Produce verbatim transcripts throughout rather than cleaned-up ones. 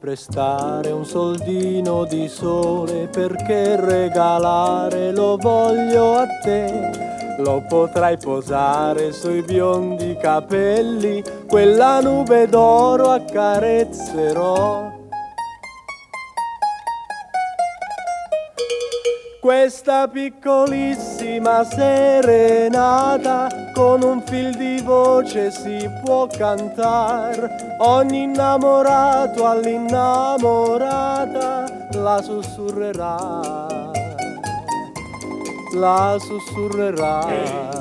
prestare un soldino di sole perché regalare lo voglio a te. Lo potrai posare sui biondi capelli, quella nube d'oro accarezzerò. Questa piccolissima serenata con un fil di voce si può cantar. Ogni innamorato all'innamorata la sussurrerà, la sussurrerà.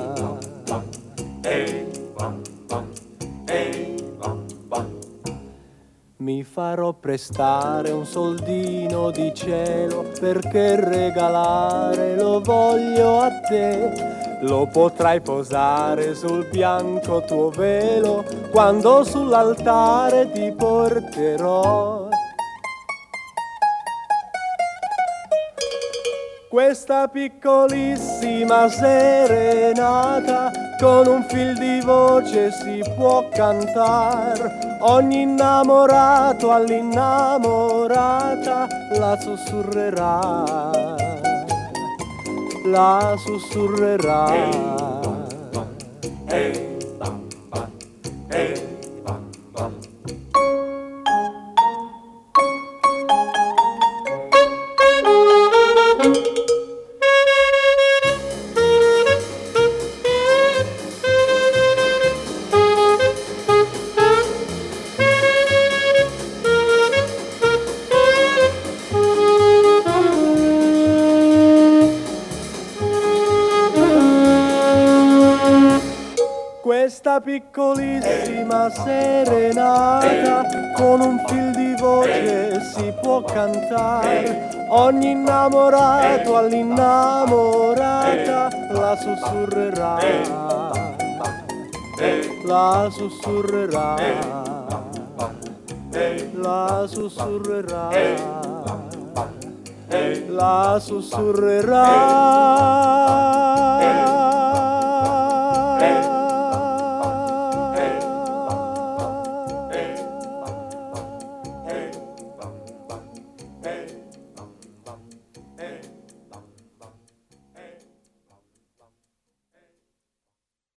Mi farò prestare un soldino di cielo perché regalare lo voglio a te. Lo potrai posare sul bianco tuo velo quando sull'altare ti porterò. Questa piccolissima serenata con un fil di voce si può cantar. Ogni innamorato all'innamorata la sussurrerà, la sussurrerà. Questa piccolissima serenata con un fil di voce si può cantare. Ogni innamorato all'innamorata la sussurrerà, la sussurrerà, la sussurrerà, la sussurrerà. Hey.